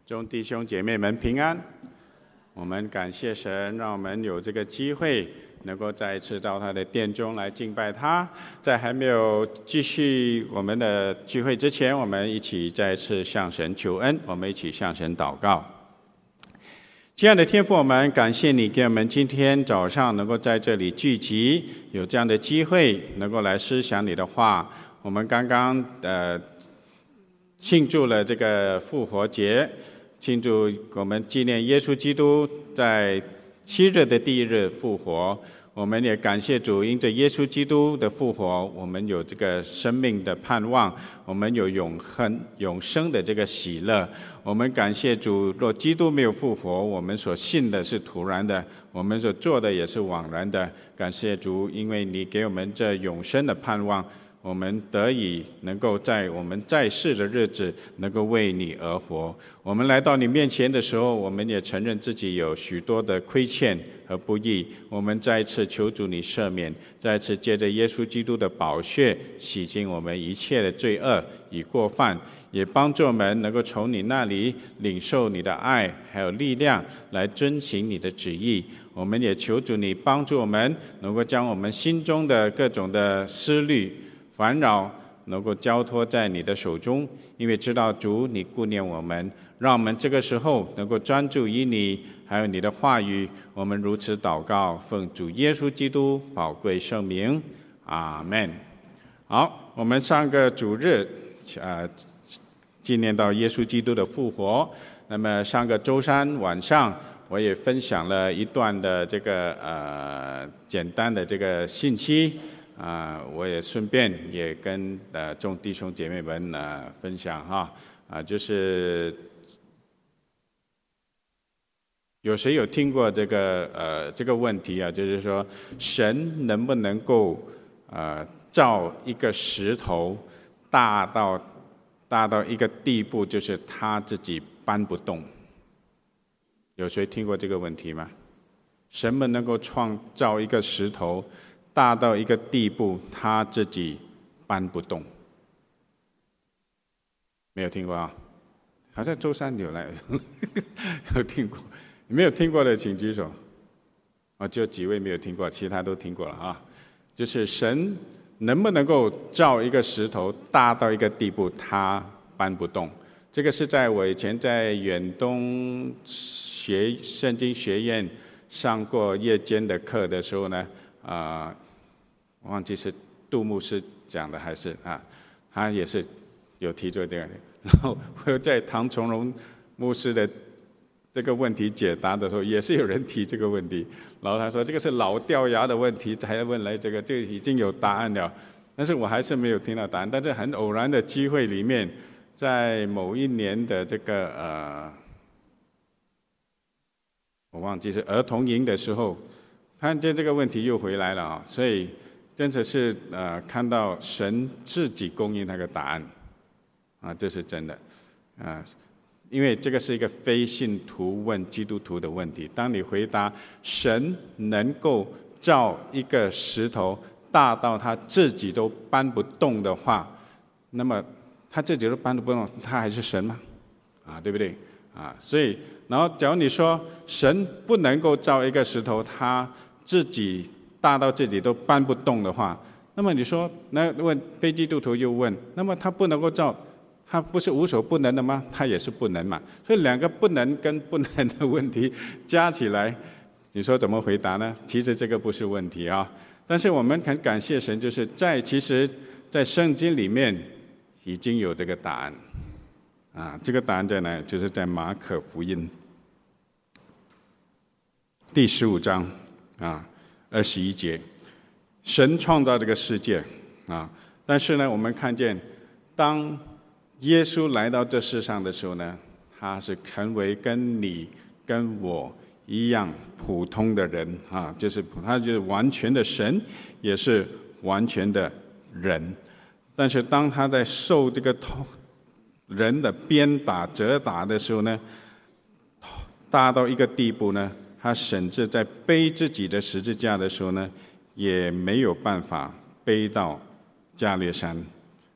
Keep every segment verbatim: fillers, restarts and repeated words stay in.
众弟兄姐妹们平安。我们感谢神，让我们有这个机会，能够再一次到他的殿中来敬拜他。在还没有继续我们的聚会之前，我们一起再一次向神求恩，我们一起向神祷告。亲爱的天父，我们感谢你给我们今天早上能够在这里聚集，有这样的机会能够来思想你的话。我们刚刚呃庆祝了这个复活节，庆祝我们纪念耶稣基督在七日的第一日复活。我们也感谢主，因着耶稣基督的复活，我们有这个生命的盼望，我们有永恒永生的这个喜乐。我们感谢主，若基督没有复活，我们所信的是徒然的，我们所做的也是枉然的。感谢主，因为你给我们这永生的盼望，我们得以能够在我们在世的日子能够为你而活。我们来到你面前的时候，我们也承认自己有许多的亏欠和不义，我们再一次求主你赦免，再一次借着耶稣基督的宝血洗净我们一切的罪恶与过犯，也帮助我们能够从你那里领受你的爱还有力量，来遵行你的旨意。我们也求主你帮助我们，能够将我们心中的各种的思虑烦扰能够交托在你的手中，因为知道主你顾念我们，让我们这个时候能够专注于你还有你的话语。我们如此祷告，奉主耶稣基督宝贵圣名，阿们。好，我们上个主日呃纪念到耶稣基督的复活。那么上个周三晚上，我也分享了一段的这个呃简单的这个信息。啊、呃，我也顺便也跟呃众弟兄姐妹们呃分享哈啊、呃，就是有谁有听过这个呃这个问题啊？就是说，神能不能够呃造一个石头大到大到一个地步，就是他自己搬不动？有谁听过这个问题吗？神们能够创造一个石头大到一个地步，他自己搬不动？没有听过啊？好像周三有来有听过，没有听过的请举手。啊，就几位没有听过，其他都听过了啊。就是神能不能够造一个石头大到一个地步，他搬不动？这个是在我以前在远东学圣经学院上过夜间的课的时候呢，啊、呃。忘记是杜牧师讲的还是啊，他也是有提出这个。然后我在唐崇荣牧师的这个问题解答的时候，也是有人提这个问题。然后他说这个是老掉牙的问题，才问来这个，这已经有答案了。但是我还是没有听到答案。但是很偶然的机会里面，在某一年的这个呃，我忘记是儿童营的时候，看见这个问题又回来了啊，所以。真的是呃，看到神自己供应那个答案，啊，这是真的，啊，因为这个是一个非信徒问基督徒的问题。当你回答神能够造一个石头大到他自己都搬不动的话，那么他自己都搬不动，他还是神吗？啊，对不对？啊，所以，然后假如你说神不能够造一个石头，他自己大到自己都搬不动的话，那么你说，那问非基督徒又问，那么他不能够造，他不是无所不能的吗？他也是不能嘛。所以两个不能跟不能的问题加起来，你说怎么回答呢？其实这个不是问题啊。但是我们很感谢神，就是在其实，在圣经里面已经有这个答案啊。这个答案在哪？就是在马可福音第十五章啊。二十一节，神创造这个世界啊，但是呢，我们看见，当耶稣来到这世上的时候呢，他是成为跟你跟我一样普通的人啊，就是他就是完全的神，也是完全的人。但是当他在受这个人的鞭打、责打的时候呢，大到一个地步呢，他甚至在背自己的十字架的时候呢，也没有办法背到加略山。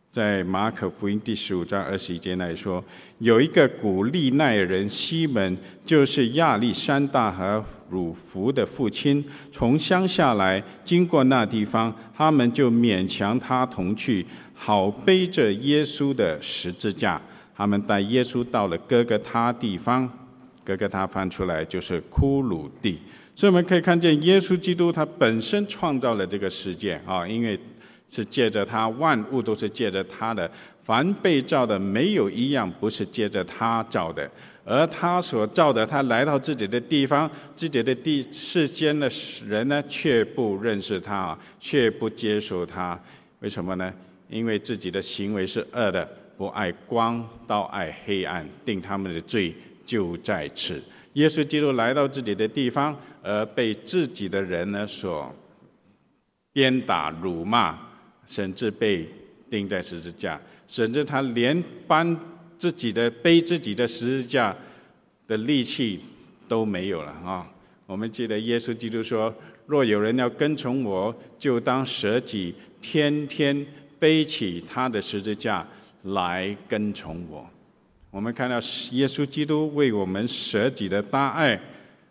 在马可福音第十五章二十一节那里说，有一个古利奈人西门，就是亚历山大和乳福的父亲，从乡下来，经过那地方，他们就勉强他同去，好背着耶稣的十字架。他们带耶稣到了哥哥他地方，哥哥他翻出来就是骷髅地。所以我们可以看见，耶稣基督他本身创造了这个世界啊，因为是借着他，万物都是借着他的，凡被造的没有一样不是借着他造的。而他所造的，他来到自己的地方，自己的地世间的人呢，却不认识他，却不接受他。为什么呢？因为自己的行为是恶的，不爱光，倒爱黑暗，定他们的罪就在此。耶稣基督来到自己的地方，而被自己的人呢所鞭打、辱骂，甚至被钉在十字架，甚至他连搬自己的背自己的十字架的力气都没有了啊！我们记得耶稣基督说：“若有人要跟从我，就当舍己，天天背起他的十字架来跟从我。”我们看到耶稣基督为我们舍己的大爱，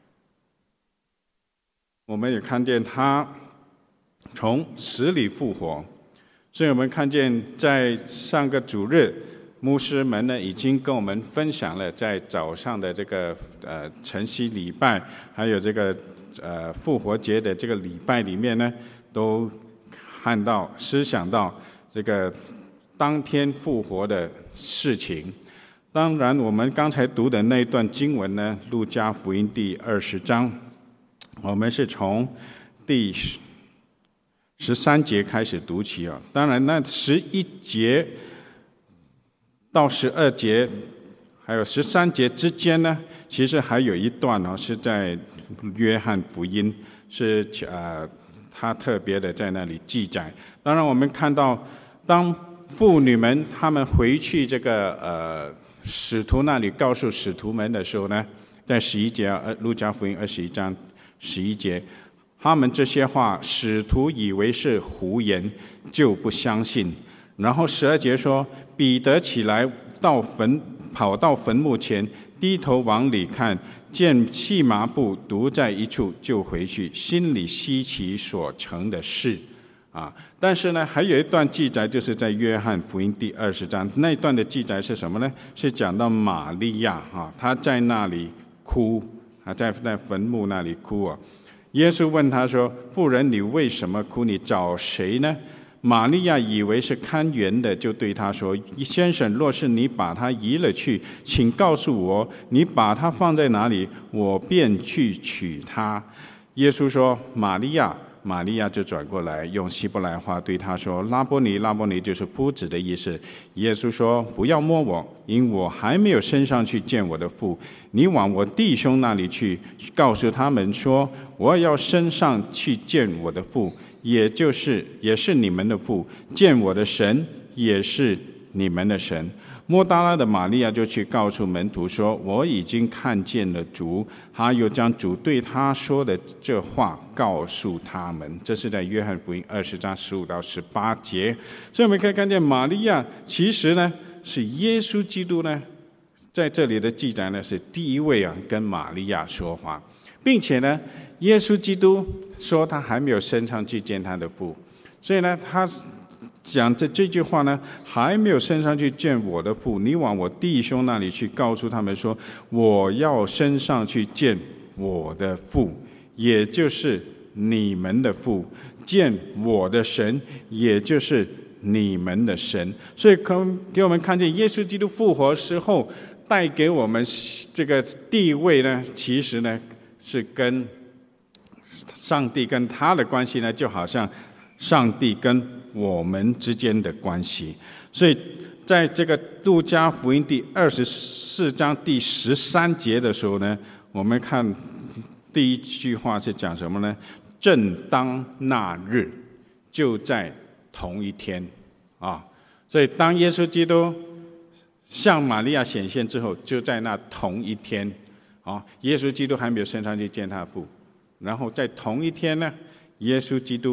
我们也看见他从死里复活。所以我们看见在上个主日，牧师们呢已经跟我们分享了在早上的这个呃晨曦礼拜，还有这个呃复活节的这个礼拜里面呢，都看到思想到这个当天复活的事情。当然我们刚才读的那一段经文呢，路加福音第二十章，我们是从第十三节开始读起啊。当然那十一节到十二节还有十三节之间呢，其实还有一段呢是在约翰福音，是呃他特别的在那里记载。当然我们看到当妇女们她们回去这个呃使徒那里告诉使徒们的时候呢，在十一节呃路加福音二十一章十一节，他们这些话使徒以为是胡言，就不相信。然后十二节说，彼得起来到坟跑到坟墓前，低头往里看，见细麻布独在一处，就回去，心里稀奇所成的事啊。但是呢，还有一段记载，就是在约翰福音第二十章，那一段的记载是什么呢？是讲到玛利亚啊，她在那里哭啊，在在坟墓那里哭啊。耶稣问他说：“妇人，你为什么哭？你找谁呢？”玛利亚以为是看园的，就对他说：“先生，若是你把他移了去，请告诉我，你把他放在哪里，我便去取他。”耶稣说：“玛利亚。”玛利亚就转过来，用希伯来话对他说：“拉波尼，拉波尼就是夫子的意思。”耶稣说：“不要摸我，因我还没有升上去见我的父。你往我弟兄那里去，告诉他们说，我要升上去见我的父，也就是也是你们的父，见我的神，也是你们的神。”抹大拉的玛利亚就去告诉门徒说：“我已经看见了主。”他又将主对他说的这话告诉他们。这是在约翰福音二十章十五到十八节。所以我们可以看见，玛利亚其实呢是耶稣基督呢在这里的记载呢是第一位啊跟玛利亚说话，并且呢耶稣基督说他还没有升上去见他的父，所以呢他讲这这句话呢，还没有升上去见我的父，你往我弟兄那里去，告诉他们说，我要升上去见我的父，也就是你们的父，见我的神，也就是你们的神。所以可给我们看见，耶稣基督复活时候带给我们这个地位呢，其实呢是跟上帝跟他的关系呢，就好像上帝跟我们之间的关系。所以在这个路加福音第二十四章第十三节的时候呢，我们看第一句话是讲什么呢？正当那日，就在同一天啊。所以当耶稣基督向玛利亚显现之后，就在那同一天啊，耶稣基督还没有升上去见他父，然后在同一天呢，耶稣基督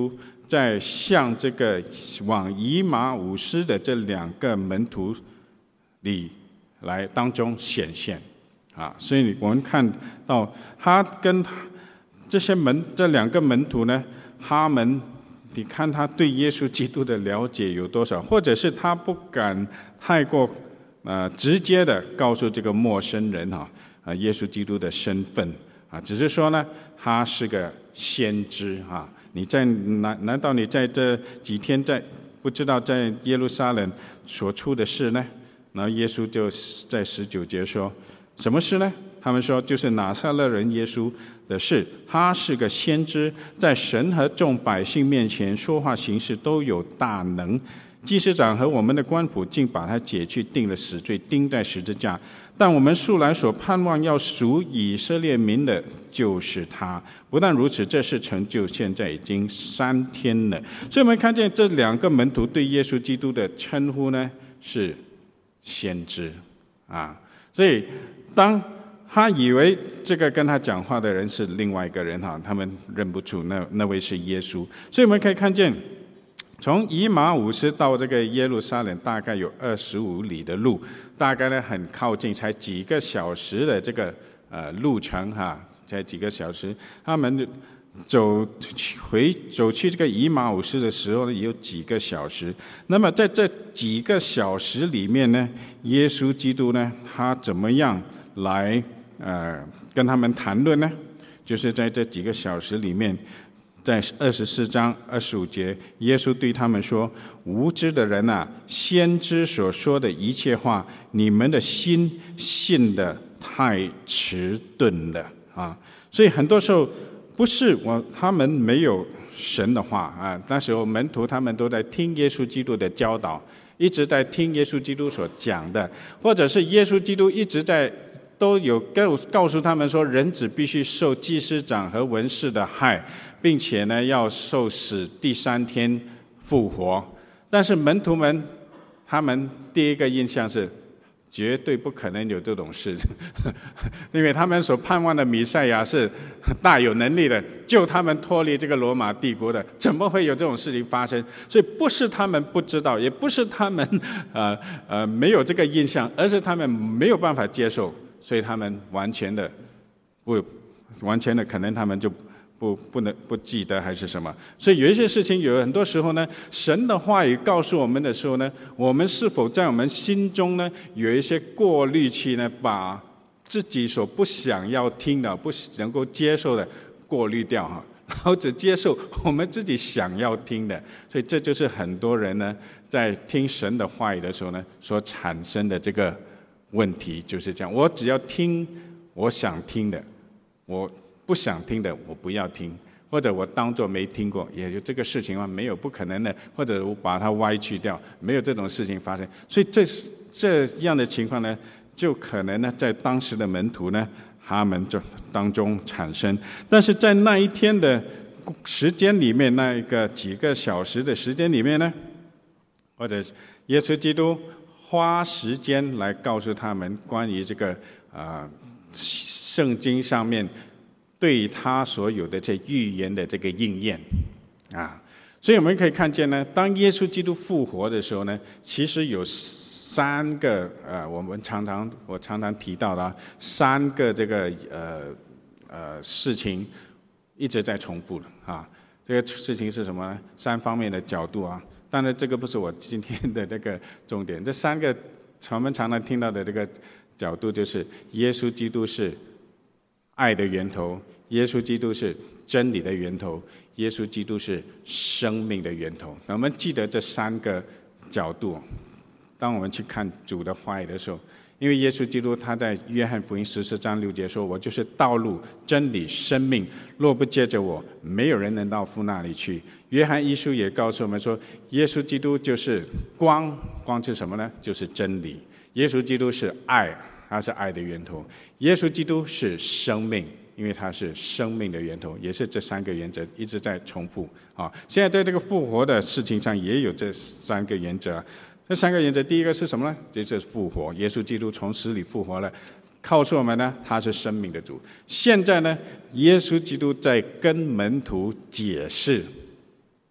在向这个往以马忤斯的这两个门徒里来当中显现啊，所以我们看到他跟这些门这两个门徒呢，他们你看他对耶稣基督的了解有多少，或者是他不敢太过呃直接的告诉这个陌生人哈啊耶稣基督的身份啊，只是说呢他是个先知啊。你在难难道你在这几天在不知道在耶路撒冷所出的事呢？然后耶稣就在十九节说，什么事呢？他们说就是拿撒勒人耶稣的事，他是个先知，在神和众百姓面前说话行事都有大能。祭司长和我们的官府竟把他解去，定了死罪，钉在十字架。但我们素来所盼望要赎以色列民的，就是他。不但如此，这事成就现在已经三天了。所以我们看见这两个门徒对耶稣基督的称呼呢是先知啊。所以当他以为这个跟他讲话的人是另外一个人哈，他们认不出那那位是耶稣。所以我们可以看见，从以马忤斯到这个耶路撒冷大概有二十五里的路，大概呢很靠近，才几个小时的这个呃路程哈，才几个小时。他们走回走去这个以马忤斯的时候呢，也有几个小时。那么在这几个小时里面呢，耶稣基督呢，他怎么样来呃跟他们谈论呢？就是在这几个小时里面。在二十四章二十五节，耶稣对他们说：“无知的人啊，先知所说的一切话，你们的心信的太迟钝了啊！”所以很多时候不是我他们没有神的话啊，那时候门徒他们都在听耶稣基督的教导，一直在听耶稣基督所讲的，或者是耶稣基督一直在都有告告诉他们说，人子必须受祭司长和文士的害。并且呢，要受死，第三天复活。但是门徒们，他们第一个印象是，绝对不可能有这种事，因为他们所盼望的弥赛亚是大有能力的，救他们脱离这个罗马帝国的，怎么会有这种事情发生？所以不是他们不知道，也不是他们呃呃没有这个印象，而是他们没有办法接受，所以他们完全的不完全的可能他们就。不不能不记得还是什么，所以有一些事情，有很多时候呢，神的话语告诉我们的时候呢，我们是否在我们心中呢有一些过滤器呢，把自己所不想要听的、不能够接受的过滤掉哈，然后只接受我们自己想要听的，所以这就是很多人呢在听神的话语的时候呢所产生的这个问题，就是这样，我只要听我想听的，我。不想听的我不要听，或者我当作没听过，也有这个事情吗？没有，不可能的，或者我把它歪曲掉，没有这种事情发生。所以这这样的情况呢，就可能呢在当时的门徒呢，他们就当中产生。但是在那一天的时间里面，那一个几个小时的时间里面呢，或者耶稣基督花时间来告诉他们关于这个啊、呃、圣经上面。对他所有的这预言的这个应验啊，所以我们可以看见呢，当耶稣基督复活的时候呢，其实有三个呃，我们常常我常常提到的三个这个呃呃事情一直在重复了啊。这个事情是什么呢？三方面的角度啊。当然，这个不是我今天的这个重点。这三个我们常常听到的这个角度，就是耶稣基督是爱的源头。耶稣基督是真理的源头，耶稣基督是生命的源头。我们记得这三个角度，当我们去看主的话语的时候，因为耶稣基督他在约翰福音十四章六节说：“我就是道路、真理、生命，若不借着我，没有人能到父那里去。”约翰一书也告诉我们说，耶稣基督就是光，光是什么呢？就是真理。耶稣基督是爱，他是爱的源头。耶稣基督是生命。因为它是生命的源头，也是这三个原则一直在重复啊。现在在这个复活的事情上也有这三个原则。这三个原则，第一个是什么呢？就是复活，耶稣基督从死里复活了，告诉我们呢，他是生命的主。现在呢，耶稣基督在跟门徒解释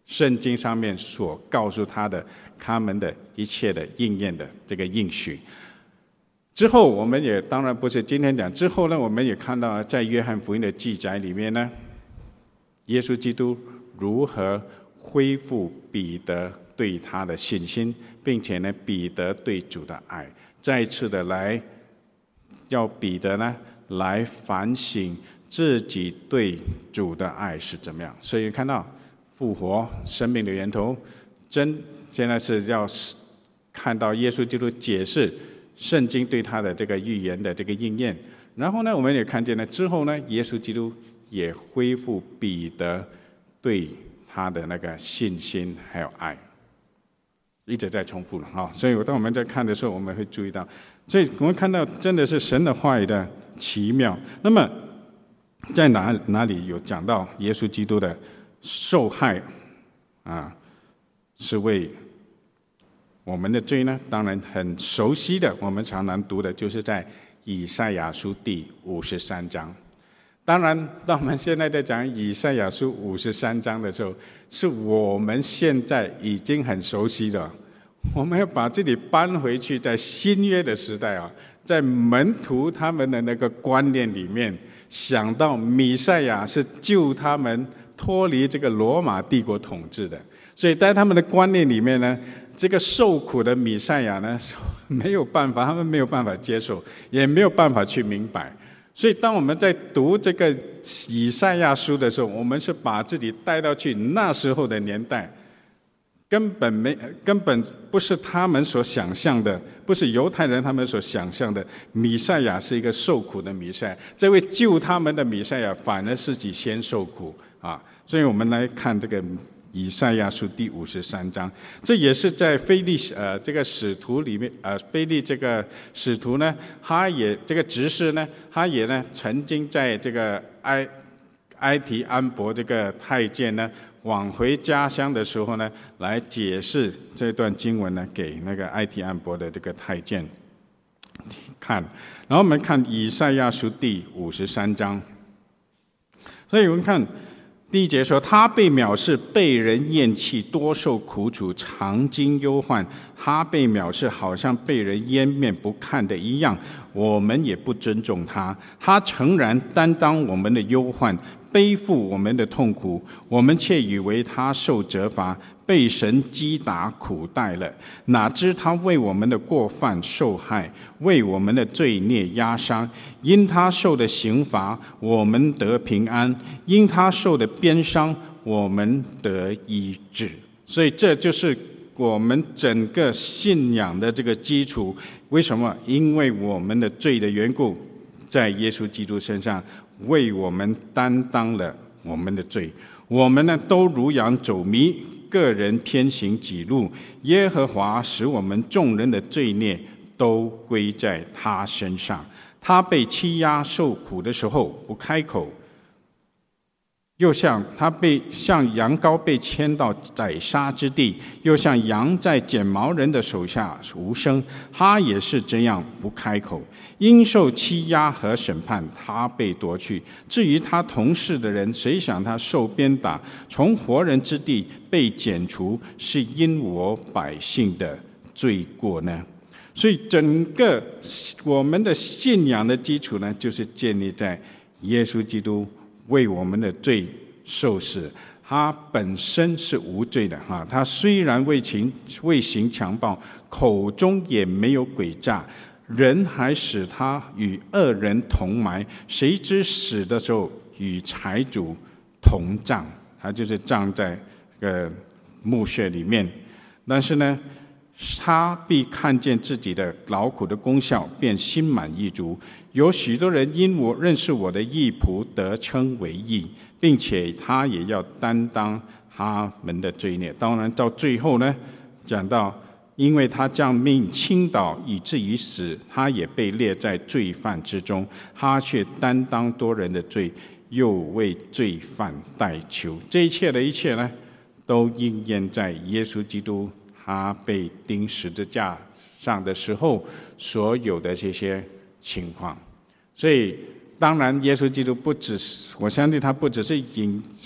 圣经上面所告诉他的他们的一切的应验的这个应许。之后我们也当然不是今天讲，之后呢，我们也看到在约翰福音的记载里面呢，耶稣基督如何恢复彼得对他的信心，并且呢，彼得对主的爱，再一次的来要彼得呢来反省自己对主的爱是怎么样。所以看到复活生命的源头，真现在是要看到耶稣基督解释圣经对他的这个预言的这个应验。然后呢，我们也看见了之后呢，耶稣基督也恢复彼得对他的那个信心还有爱，一直在重复了啊。所以当我们在看的时候，我们会注意到，所以我们看到真的是神的话语的奇妙。那么在哪哪里有讲到耶稣基督的受害啊，是为我们的罪呢？当然很熟悉的，我们常常读的就是在以赛亚书第五十三章。当然当我们现在在讲以赛亚书五十三章的时候，是我们现在已经很熟悉的，我们要把这里搬回去，在新约的时代啊，在门徒他们的那个观念里面，想到弥赛亚是救他们脱离这个罗马帝国统治的，所以在他们的观念里面呢，这个受苦的弥赛亚呢，没有办法，他们没有办法接受，也没有办法去明白。所以当我们在读这个以赛亚书的时候，我们是把自己带到去那时候的年代，根本没根本不是他们所想象的，不是犹太人他们所想象的弥赛亚是一个受苦的弥赛亚，这位救他们的弥赛亚反而是自己先受苦啊。所以我们来看这个以赛亚书第五十三章，这也是在腓利呃这个使徒里面，呃腓利这个使徒呢，他也这个执事呢，他也呢曾经在这个埃埃提安伯这个太监呢往回家乡的时候呢，来解释这段经文呢给那个埃提安伯的这个太监看。然后我们看以赛亚书第五十三章，所以我们看。第一节说，他被藐视，被人厌弃，多受苦楚，常经忧患。他被藐视，好像被人掩面不看的一样，我们也不尊重他。他诚然担当我们的忧患，背负我们的痛苦，我们却以为他受责罚，被神击打苦待了。哪知他为我们的过犯受害，为我们的罪孽压伤。因他受的刑罚，我们得平安；因他受的鞭伤，我们得医治。所以这就是我们整个信仰的这个基础。为什么？因为我们的罪的缘故，在耶稣基督身上为我们担当了我们的罪。我们呢，都如羊走迷，个人偏行己路。耶和华使我们众人的罪孽都归在他身上。他被欺压受苦的时候不开口，又像他被像羊羔被牵到宰杀之地，又像羊在剪毛人的手下无声，他也是这样不开口。因受欺压和审判，他被夺去。至于他同事的人，谁想他受鞭打，从活人之地被剪除，是因我百姓的罪过呢？所以整个我们的信仰的基础呢，就是建立在耶稣基督为我们的罪受死。他本身是无罪的哈，他虽然未行未行强暴，口中也没有诡诈，人还使他与恶人同埋，谁知死的时候与财主同葬，他就是葬在这个墓穴里面。但是呢，他必看见自己的劳苦的功效，便心满意足。有许多人因我认识我的义仆，得称为义，并且他也要担当他们的罪孽。当然到最后呢，讲到因为他将命倾倒，以至于死，他也被列在罪犯之中，他却担当多人的罪，又为罪犯代求。这一切的一切呢，都应验在耶稣基督他被钉十字架上的时候所有的这些情况。所以当然耶稣基督不只是，我相信他不只是引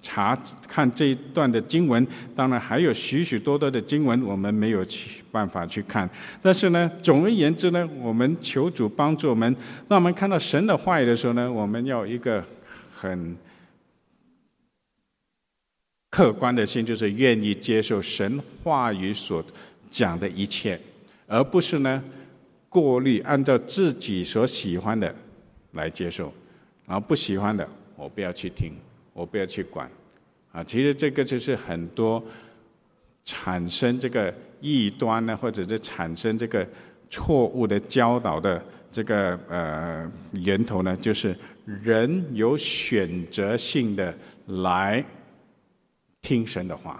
查看这一段的经文，当然还有许许多多的经文我们没有办法去看，但是呢，总而言之呢，我们求主帮助我们，让我们看到神的话语的时候呢，我们要一个很客观的心，就是愿意接受神话语所讲的一切，而不是呢过滤按照自己所喜欢的来接受，然后不喜欢的我不要去听，我不要去管啊。其实这个就是很多产生这个异端呢，或者是产生这个错误的教导的这个呃源头呢，就是人有选择性的来听神的话。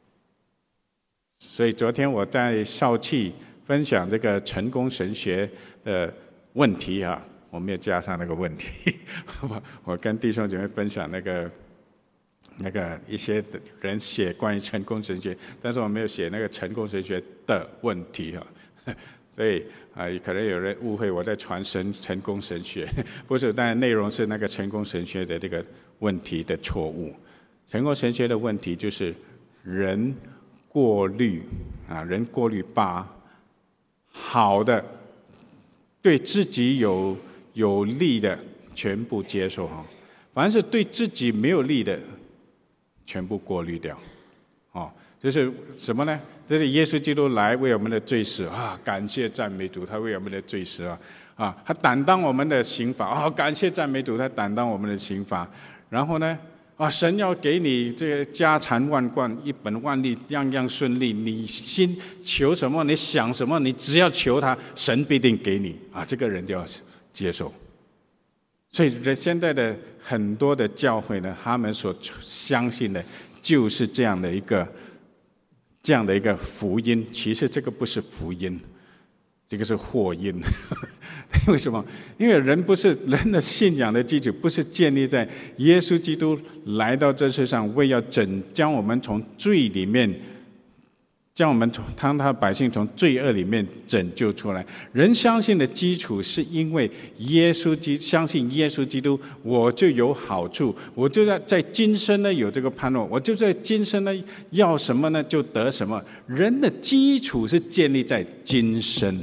所以昨天我在少气分享这个成功神学的问题啊，我没有加上那个问题我我跟弟兄姐妹分享那个那个一些人写关于成功神学，但是我没有写那个成功神学的问题啊，所以啊、呃，可能有人误会我在传神成功神学，不是，但内容是那个成功神学的这个问题的错误。成功神学的问题就是人过滤啊，人过滤把好的、对自己有有利的全部接受哈，凡是对自己没有利的，全部过滤掉。哦，就是什么呢？这是耶稣基督来为我们的罪死啊！感谢赞美主，他为我们的罪死啊！啊，他担当我们的刑罚啊！感谢赞美主，他担当我们的刑罚。然后呢？啊，神要给你这个家财万贯、一本万利、样样顺利。你心求什么，你想什么，你只要求他，神必定给你啊！这个人就要接受。所以现在的很多的教会呢，他们所相信的就是这样的一个这样的一个福音。其实这个不是福音，这个是祸因。为什么？因为人不是人的信仰的基础，不是建立在耶稣基督来到这世上，为要拯将我们从罪里面，将我们从他他百姓从罪恶里面拯救出来。人相信的基础是因为耶稣基相信耶稣基督，我就有好处，我就在在今生呢有这个盼望，我就在今生呢要什么呢就得什么。人的基础是建立在今生。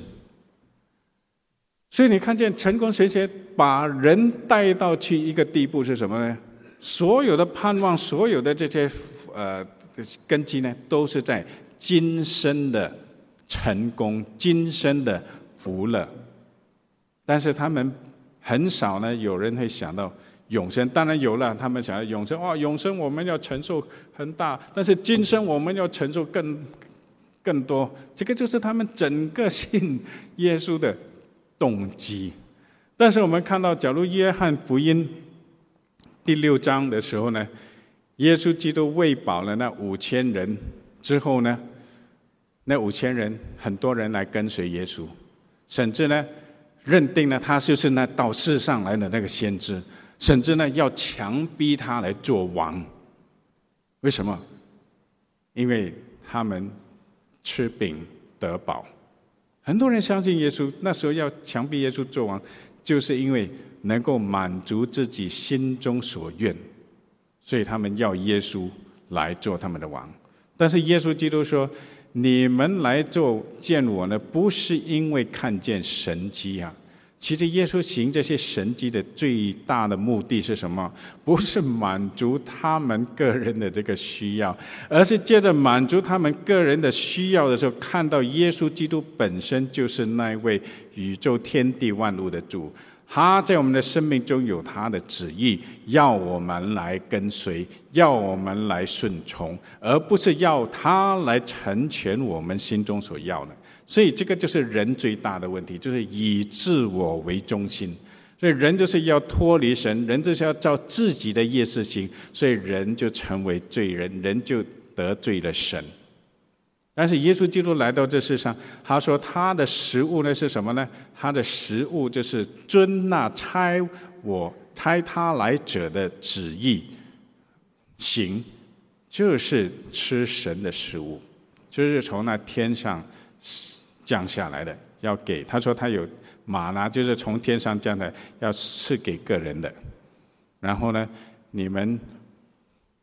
所以你看见成功神学把人带到去一个地步是什么呢？所有的盼望，所有的这些呃根基呢，都是在今生的成功、今生的福乐。但是他们很少呢，有人会想到永生。当然有了，他们想要永生，哇，永生我们要承受很大，但是今生我们要承受更更多。这个就是他们整个信耶稣的动机。但是我们看到，假如约翰福音第六章的时候呢，耶稣基督喂饱了那五千人之后呢，那五千人很多人来跟随耶稣，甚至呢认定了他就是那到世上来的那个先知，甚至呢要强逼他来做王。为什么？因为他们吃饼得饱。很多人相信耶稣，那时候要强逼耶稣做王，就是因为能够满足自己心中所愿，所以他们要耶稣来做他们的王。但是耶稣基督说，你们来做见我呢，不是因为看见神迹啊。其实耶稣行这些神迹的最大的目的是什么？不是满足他们个人的这个需要，而是借着满足他们个人的需要的时候，看到耶稣基督本身就是那位宇宙天地万物的主，他在我们的生命中有他的旨意，要我们来跟随，要我们来顺从，而不是要他来成全我们心中所要的。所以这个就是人最大的问题，就是以自我为中心。所以人就是要脱离神，人就是要照自己的意思行，所以人就成为罪人，人就得罪了神。但是耶稣基督来到这世上，他说他的食物呢是什么呢？他的食物就是遵那差我差他来者的旨意行，就是吃神的食物，就是从那天上降下来的，要给。他说他有玛拿，就是从天上降下来，要赐给个人的。然后呢，你们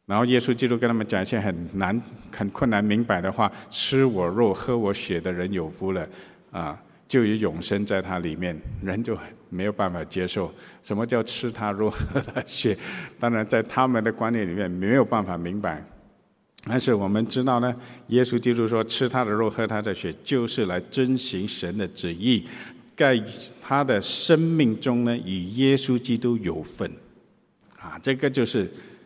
然后耶稣基督跟他们讲一些很难、很困难明白的话：吃我肉、喝我血的人有福了，啊，就有永生在他里面。人就没有办法接受什么叫吃他肉、喝他血，当然在他们的观念里面没有办法明白。但是我们知道呢，耶稣基督说吃他的肉、喝他的血，就是来遵行神的旨意，在他的生命中呢，与耶稣基督有份。啊，这个就是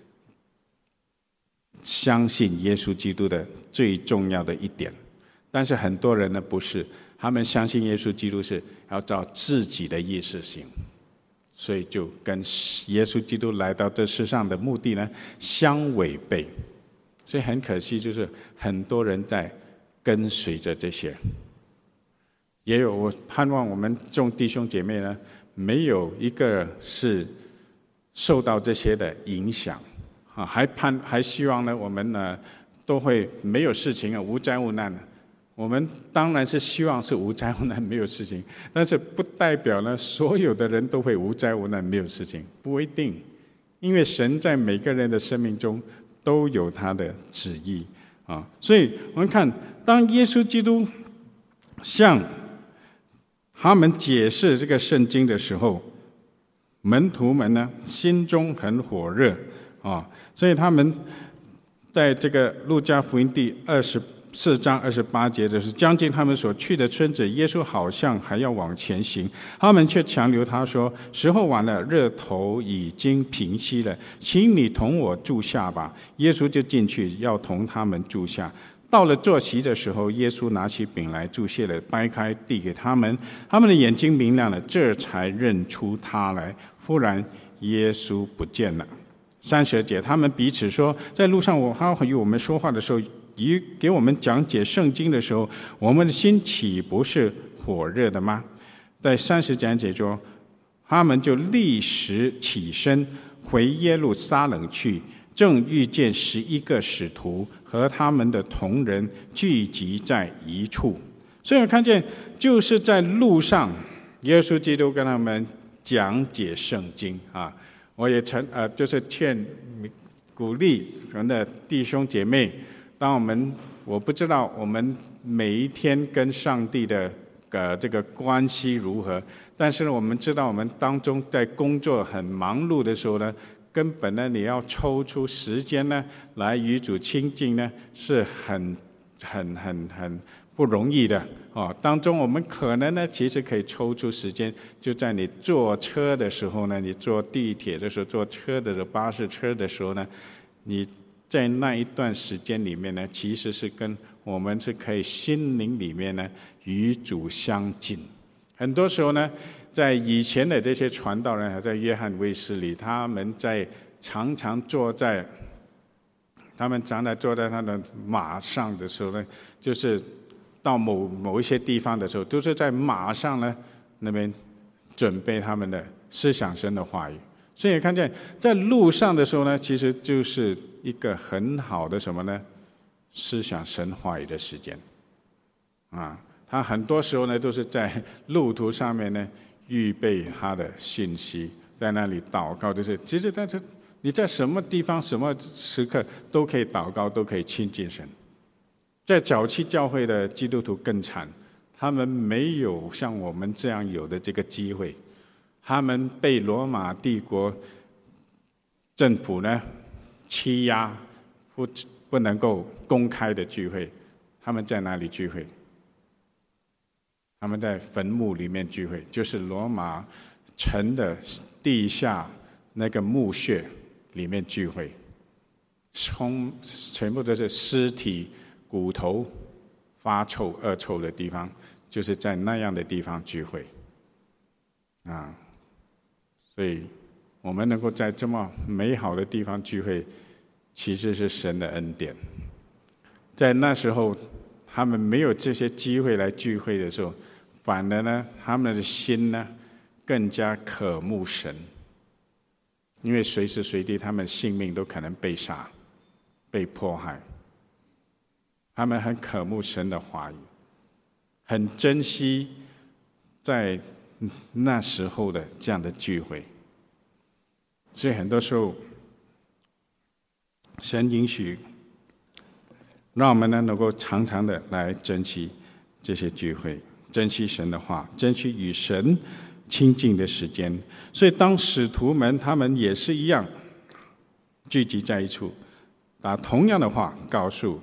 相信耶稣基督的最重要的一点。但是很多人呢不是，他们相信耶稣基督是要照自己的意思行，所以就跟耶稣基督来到这世上的目的呢相违背。所以很可惜，就是很多人在跟随着这些。也有，我盼望我们众弟兄姐妹呢，没有一个是受到这些的影响啊，还盼还希望呢，我们呢都会没有事情啊，无灾无难。我们当然是希望是无灾无难，没有事情，但是不代表呢所有的人都会无灾无难，没有事情，不一定。因为神在每个人的生命中都有他的旨意啊，所以我们看，当耶稣基督向他们解释这个圣经的时候，门徒们呢心中很火热啊，所以他们在这个路加福音第二十四章二十八节的是，将近他们所去的村子，耶稣好像还要往前行，他们却强留他说：时候晚了，热头已经平息了，请你同我住下吧。耶稣就进去要同他们住下。到了坐席的时候，耶稣拿起饼来，祝谢了，掰开递给他们，他们的眼睛明亮了，这才认出他来。忽然耶稣不见了。三十节，他们彼此说，在路上我他与我们说话的时候，与给我们讲解圣经的时候，我们的心岂不是火热的吗？在三十讲解中，他们就立时起身回耶路撒冷去，正遇见十一个使徒和他们的同人聚集在一处。所以我看见就是在路上，耶稣基督跟他们讲解圣经啊。我也曾呃，就是劝鼓励我们的弟兄姐妹，当我们我不知道我们每一天跟上帝的呃这个关系如何，但是呢，我们知道我们当中在工作很忙碌的时候呢，根本呢你要抽出时间呢来与主亲近呢，是很很很很不容易的哦。当中我们可能呢，其实可以抽出时间，就在你坐车的时候呢，你坐地铁的时候、坐车的时候、巴士车的时候呢，你在那一段时间里面呢，其实是跟我们是可以心灵里面呢与主相近。很多时候呢，在以前的这些传道人，还在约翰卫斯理，他们在常常坐在他们常常坐在他的马上的时候呢，就是到某某一些地方的时候，都是在马上呢那边准备他们的思想神的话语。所以看见在路上的时候呢，其实就是一个很好的什么呢？思想神话语的时间啊。他很多时候呢都是在路途上面呢预备他的信息，在那里祷告，就是其实在这你在什么地方、什么时刻都可以祷告，都可以亲近神。在早期教会的基督徒更惨，他们没有像我们这样有的这个机会，他们被罗马帝国政府呢欺压，不不能够公开的聚会。他们在哪里聚会？他们在坟墓里面聚会，就是罗马城的地下那个墓穴里面聚会，充全部都是尸体、骨头发臭、恶臭的地方，就是在那样的地方聚会啊。所以我们能够在这么美好的地方聚会，其实是神的恩典。在那时候他们没有这些机会来聚会的时候，反而呢他们的心呢更加渴慕神，因为随时随地他们性命都可能被杀、被迫害。他们很渴慕神的话语，很珍惜在那时候的这样的聚会。所以很多时候神允许，让我们呢能够常常的来珍惜这些聚会，珍惜神的话，珍惜与神亲近的时间。所以当使徒们他们也是一样聚集在一处，把同样的话告诉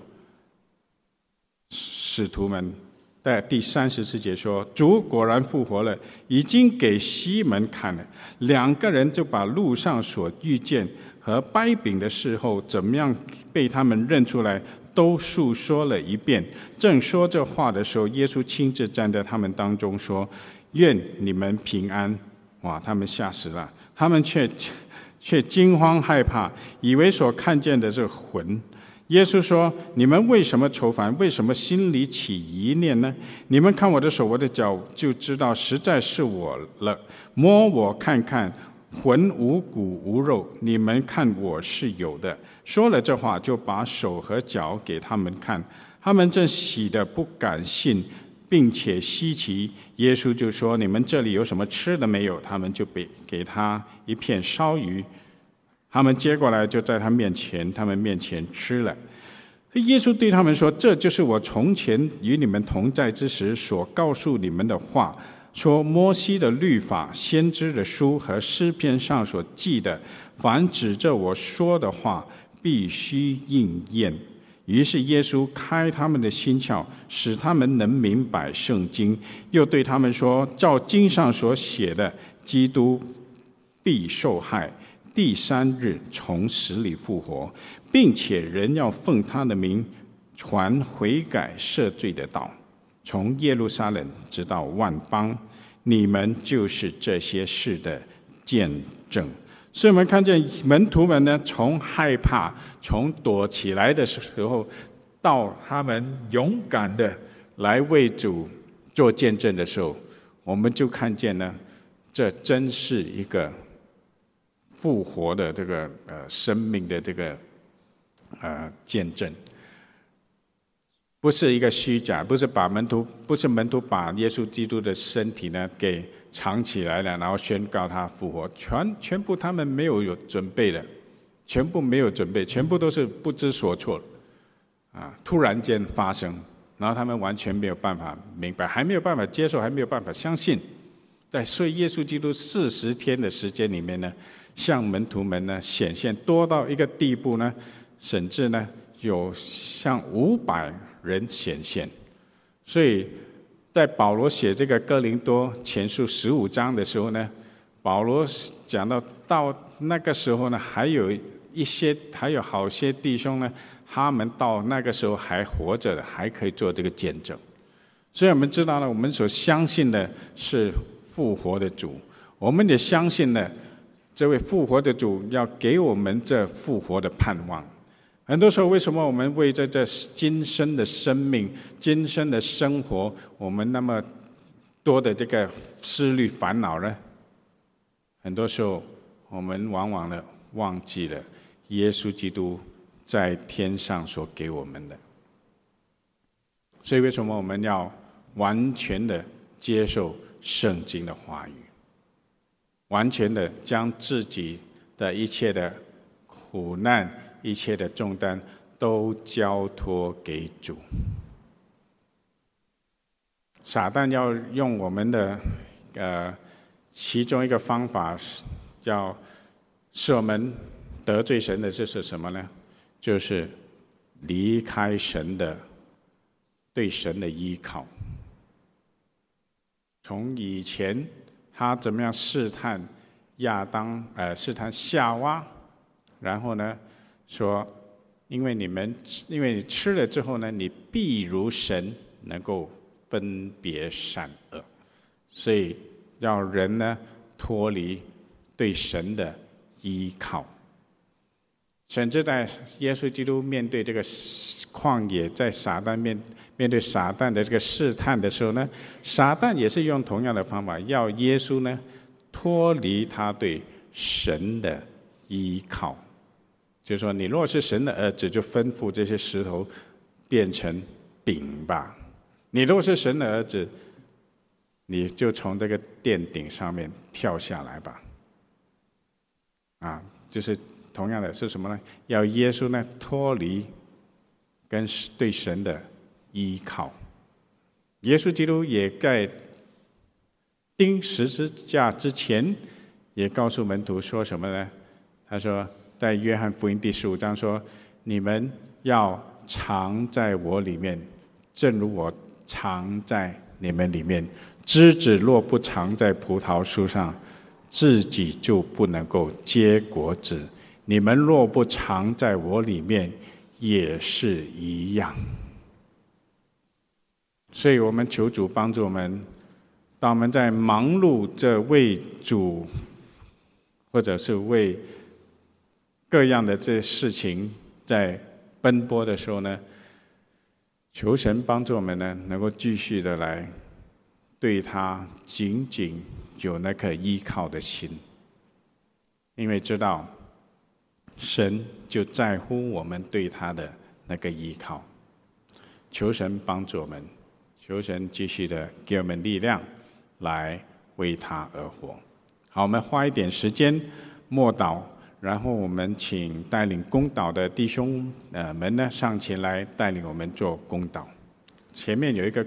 使徒们。在第三十四节说，主果然复活了，已经给西门看了。两个人就把路上所遇见和掰饼的时候怎么样被他们认出来，都述说了一遍。正说这话的时候，耶稣亲自站在他们当中说，愿你们平安。哇，他们吓死了，他们却却惊慌害怕，以为所看见的是魂。耶稣说，你们为什么愁烦，为什么心里起疑念呢？你们看我的手我的脚，就知道实在是我了。摸我看看，魂无骨无肉，你们看我是有的。说了这话，就把手和脚给他们看。他们正喜得不敢信，并且稀奇。耶稣就说，你们这里有什么吃的没有？他们就给给他一片烧鱼。他们接过来，就在他面前，他们面前吃了。耶稣对他们说，这就是我从前与你们同在之时所告诉你们的话，说摩西的律法、先知的书和诗篇上所记的，凡指着我说的话，必须应验。于是耶稣开他们的心窍，使他们能明白圣经，又对他们说，照经上所写的，基督必受害，第三日从死里复活，并且人要奉他的名传悔改赦罪的道，从耶路撒冷直到万邦，你们就是这些事的见证。所以我们看见门徒们呢，从害怕、从躲起来的时候，到他们勇敢的来为主做见证的时候，我们就看见呢，这真是一个复活的这个呃生命的这个呃见证，不是一个虚假，不是把门徒不是门徒把耶稣基督的身体呢给藏起来了，然后宣告他复活，全全部他们没有有准备的，全部没有准备，全部都是不知所措啊，突然间发生，然后他们完全没有办法明白，还没有办法接受，还没有办法相信。在所以耶稣基督四十天的时间里面呢，向门徒们呢显现多到一个地步呢，甚至呢有向五百人显现。所以在保罗写这个哥林多前书十五章的时候呢，保罗讲到到那个时候呢，还有一些还有好些弟兄呢，他们到那个时候还活着的，还可以做这个见证。所以我们知道呢，我们所相信的是复活的主，我们也相信呢，这位复活的主要给我们这复活的盼望。很多时候，为什么我们为着这今生的生命、今生的生活，我们那么多的这个思虑烦恼呢？很多时候，我们往往呢忘记了耶稣基督在天上所给我们的。所以，为什么我们要完全的接受圣经的话语，完全的将自己的一切的苦难、一切的重担都交托给主？撒旦要用我们的呃其中一个方法，叫使我们得罪神的，这是什么呢？就是离开神的对神的依靠。从以前他怎么样试探亚当，呃，试探夏娃，然后呢说，因为你们因为你吃了之后呢，你必如神，能够分别善恶，所以让人呢脱离对神的依靠。甚至在耶稣基督面对这个旷野，在撒旦面面对撒旦的这个试探的时候呢，撒旦也是用同样的方法，要耶稣呢脱离他对神的依靠。就是说，你若是神的儿子，就吩咐这些石头变成饼吧；你若是神的儿子，你就从这个殿顶上面跳下来吧。啊，就是同样的是什么呢？要耶稣呢脱离跟对神的依靠。耶稣基督也在钉十字架之前，也告诉门徒说什么呢？他说，在约翰福音第十五章说：“你们要常在我里面，正如我常在你们里面。枝子若不常在葡萄树上，自己就不能够结果子。你们若不常在我里面，也是一样。”所以我们求主帮助我们，当我们在忙碌着为主，或者是为各样的这些事情在奔波的时候呢，求神帮助我们呢，能够继续的来对他紧紧有那颗依靠的心，因为知道神就在乎我们对他的那个依靠。求神帮助我们，求神继续的给我们力量来为他而活。好，我们花一点时间默祷，然后我们请带领攻祷的弟兄呃们呢上前来带领我们做攻祷。前面有一个